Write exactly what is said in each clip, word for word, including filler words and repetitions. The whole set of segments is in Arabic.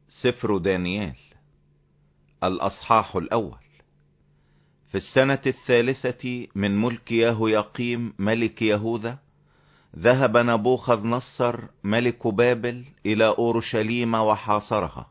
سفر دانيال الأصحاح الأول. في السنة الثالثة من ملك يهوياقيم ملك يهوذا ذهب نبوخذ نصر ملك بابل إلى أورشليم وحاصرها،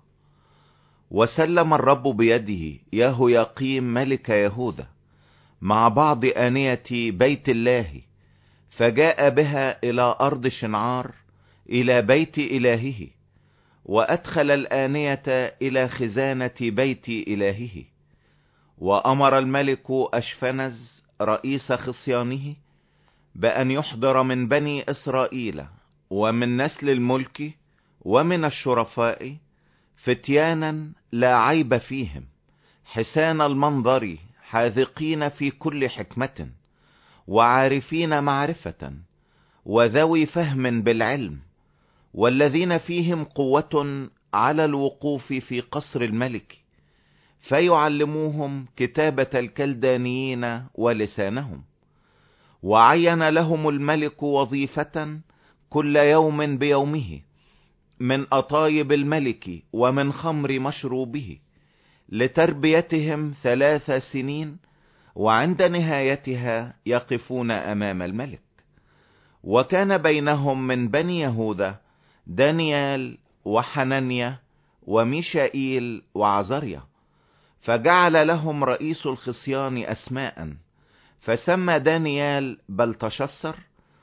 وسلم الرب بيده يهوياقيم ملك يهوذا مع بعض آنية بيت الله، فجاء بها إلى أرض شنعار إلى بيت إلهه، وأدخل الآنية إلى خزانة بيت إلهه. وأمر الملك أشفنز رئيس خصيانه بأن يحضر من بني إسرائيل ومن نسل الملك ومن الشرفاء فتيانا لا عيب فيهم، حسان المنظر، حاذقين في كل حكمة، وعارفين معرفة، وذوي فهم بالعلم، والذين فيهم قوة على الوقوف في قصر الملك، فيعلموهم كتابة الكلدانيين ولسانهم. وعين لهم الملك وظيفة كل يوم بيومه من أطايب الملك ومن خمر مشروبه، لتربيتهم ثلاث سنين، وعند نهايتها يقفون أمام الملك. وكان بينهم من بني يهوذا دانيال وحنانيا وميشائيل وعزريا، فجعل لهم رئيس الخصيان أسماء، فسمى دانيال بلتشسر،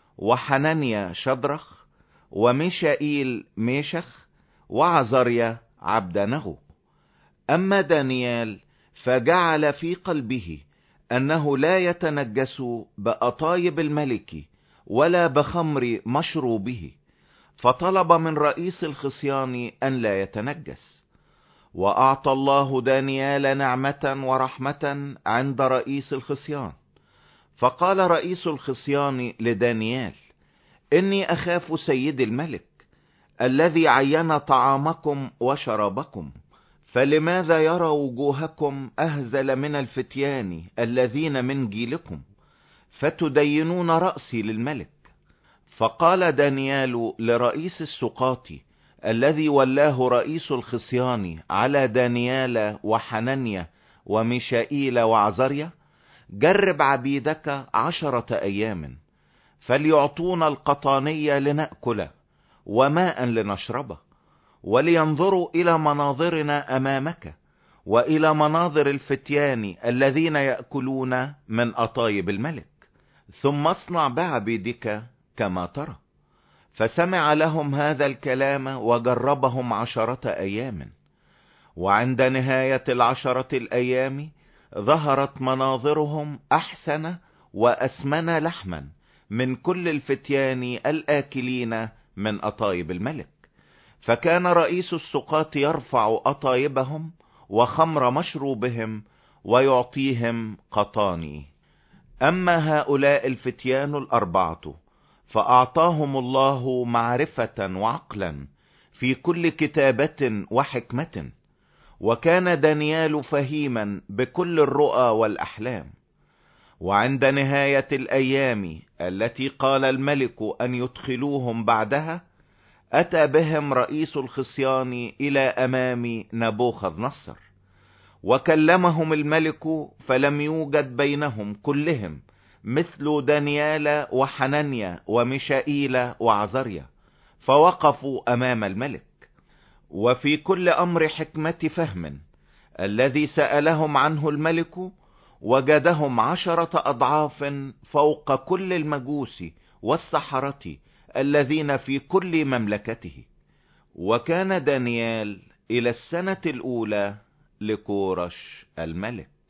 وحنانيا شدرخ، وميشائيل ميشخ، وعزريا عبدنغو. أما دانيال فجعل في قلبه أنه لا يتنجس بأطايب الملك ولا بخمر مشروبه، فطلب من رئيس الخصيان أن لا يتنجس. وأعطى الله دانيال نعمة ورحمة عند رئيس الخصيان. فقال رئيس الخصيان لدانيال: إني أخاف سيد الملك الذي عين طعامكم وشرابكم، فلماذا يرى وجوهكم أهزل من الفتيان الذين من جيلكم، فتدينون رأسي للملك؟ فقال دانيال لرئيس السقاط الذي ولاه رئيس الخصيان على دانيال وحنانيا وميشائيل وعزريا: جرب عبيدك عشرة أيام، فليعطونا القطانية لنأكل وماء لنشربه، ولينظروا إلى مناظرنا أمامك وإلى مناظر الفتيان الذين يأكلون من أطايب الملك، ثم اصنع بعبيدك كما ترى. فسمع لهم هذا الكلام وجربهم عشرة أيام. وعند نهاية العشرة الأيام ظهرت مناظرهم أحسن وأسمن لحما من كل الفتيان الآكلين من أطايب الملك. فكان رئيس السقاط يرفع أطايبهم وخمر مشروبهم ويعطيهم قطاني. أما هؤلاء الفتيان الأربعة فأعطاهم الله معرفة وعقلا في كل كتابة وحكمة. وكان دانيال فهيما بكل الرؤى والأحلام. وعند نهاية الأيام التي قال الملك أن يدخلوهم بعدها، أتى بهم رئيس الخصيان إلى أمام نبوخذ نصر، وكلمهم الملك، فلم يوجد بينهم كلهم مثل دانيال وحنانيا وميشائيل وعزريا، فوقفوا أمام الملك. وفي كل أمر حكمة فهم الذي سألهم عنه الملك وجدهم عشرة أضعاف فوق كل المجوس والسحرة الذين في كل مملكته. وكان دانيال إلى السنة الأولى لكورش الملك.